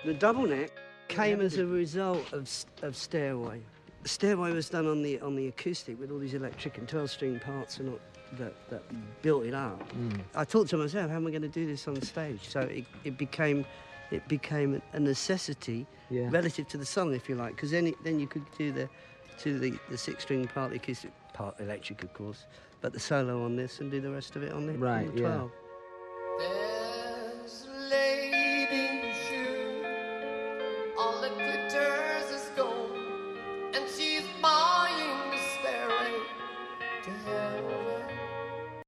The double neck came as a result of Stairway. Stairway was done on the acoustic with all these electric and 12-string parts and all that built it up. I thought to myself, how am I going to do this on stage? So it became a necessity relative to the song, if you like, because then you could do the 6-string part, the acoustic part, electric, of course, but the solo on this and do the rest of it on the 12.